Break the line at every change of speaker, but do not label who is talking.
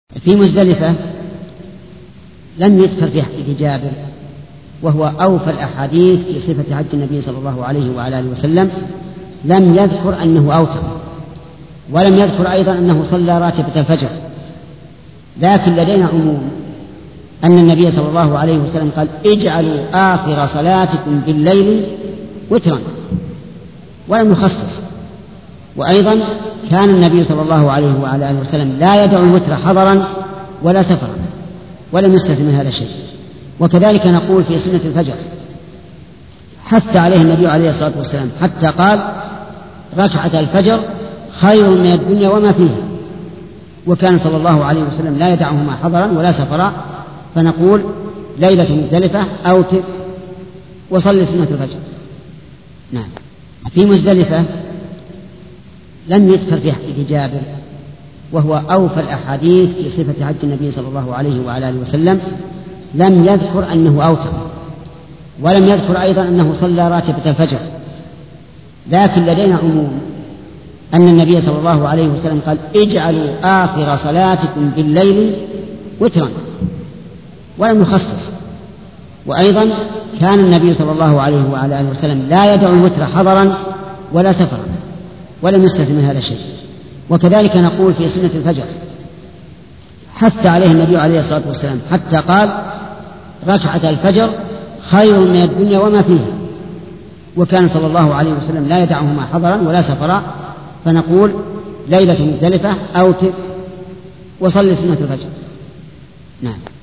في مزدلفة لم يذكر في حديث جابر، وهو أوفى الأحاديث في صفة حج النبي صلى الله عليه وعلى آله وسلم. لم يذكر أنه أوتر، ولم يذكر أيضا أنه صلى راتبة الفجر، لكن لدينا عموم أن النبي صلى الله عليه وسلم قال: اجعلوا آخر صلاتكم بالليل وترا، ولم يخصص. وأيضا كان النبي صلى الله عليه وعلى آله وسلم لا يدع الوتر حضرا ولا سفرا، ولم يستثن من هذا الشيء. وكذلك نقول في سنة الفجر حث عليه النبي عليه الصلاة والسلام، حتى قال: ركعة الفجر خير من الدنيا وما فيها. وكان صلى الله عليه وسلم لا يدعهما حضرا ولا سفرا. فنقول: ليلة مزدلفة أوتر وصل سنة الفجر. نعم. في مزدلفة لم يذكر في حديث جابر، وهو أوفى الأحاديث في صفة حج النبي صلى الله عليه وعلى آله وسلم. لم يذكر أنه أوتر، ولم يذكر أيضا أنه صلى راتبة الفجر، لكن لدينا عموم أن النبي صلى الله عليه وسلم قال: اجعلوا آخر صلاتكم بالليل وترا، ولم يخصص. وأيضا كان النبي صلى الله عليه وعلى آله وسلم لا يدع الوتر حضرا ولا سفرا، ولم يستثن من هذا الشيء. وكذلك نقول في سنة الفجر حث عليه النبي عليه الصلاة والسلام، حتى قال: ركعة الفجر خير من الدنيا وما فيها. وكان صلى الله عليه وسلم لا يدعهما حضرا ولا سفرا. فنقول: ليلة مزدلفة أوتر وصل سنة الفجر. نعم.